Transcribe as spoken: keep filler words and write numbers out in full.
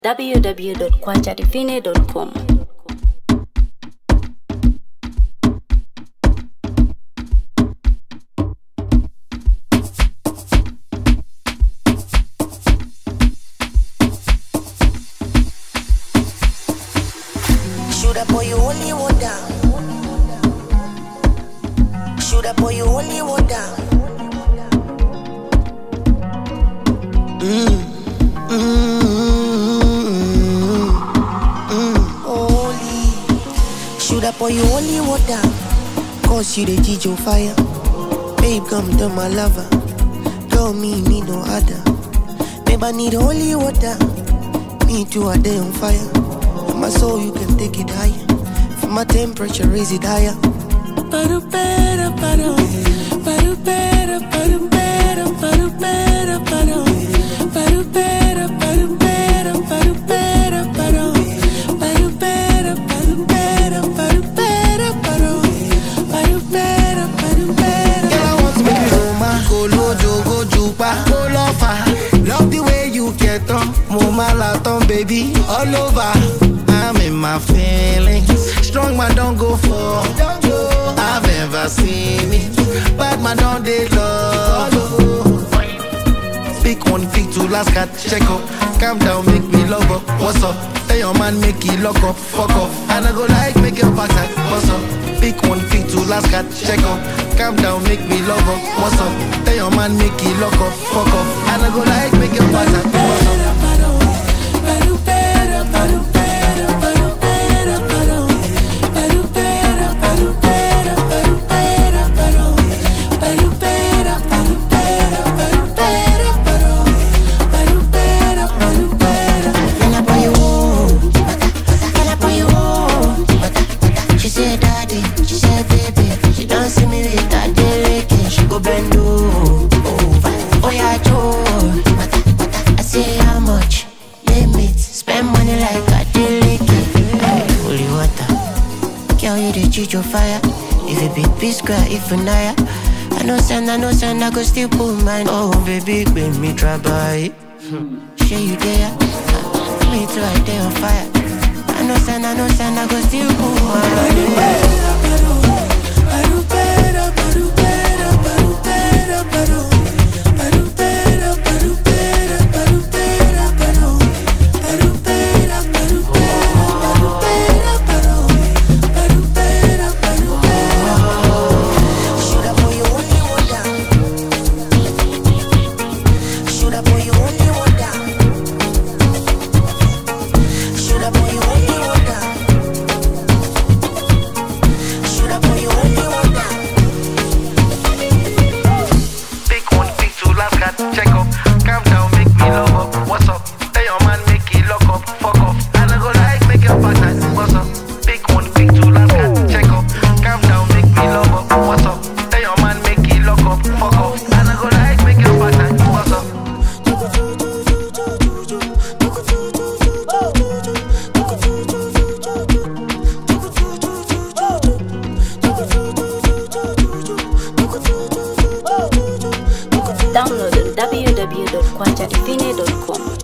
w w w dot quanchadivine dot com. Shoulda boy you only want down. Shoulda boy you only want down. Mm. Mm. Mm. Only. Shoulda boy you only want down. Cause you the Gijo fire. Babe come to my lover. Don't me need no other. Babe I need holy water. Me too a day on fire. My soul, you can take it higher. For my temperature, raise it higher. Paru pera paru, paru pera paru pera paru pera paru, paru pera paru pera paru pera paru, paru pera paru pera paru pera paru, paru pera paru pera. Girl, I want to make you Roma, go lojo, go jupa, go lofa. Love the way you get on, mama laton, baby, all over. I'm in my feelings. Strong man don't go for. I've ever seen it. Bad man don't they love. Speak one, speak two, last cat, check up. Calm down, make me love up. What's up? Tell your man, make it lock up, fuck off. And I go like, make your backside. What's up? Speak one, speak two, last cat, check up. Calm down, make me love up. What's up? Tell your man, make it lock up, fuck off. And I go like, make your backside. What's up? Your fire. If it be peace square, if you naya, I know send, I know send, I go still pull mine. Oh baby, make me try by. Share you there, me too, I day on fire. I know send, I know send, I go still pull Download on w w w dot quanchadivine dot com.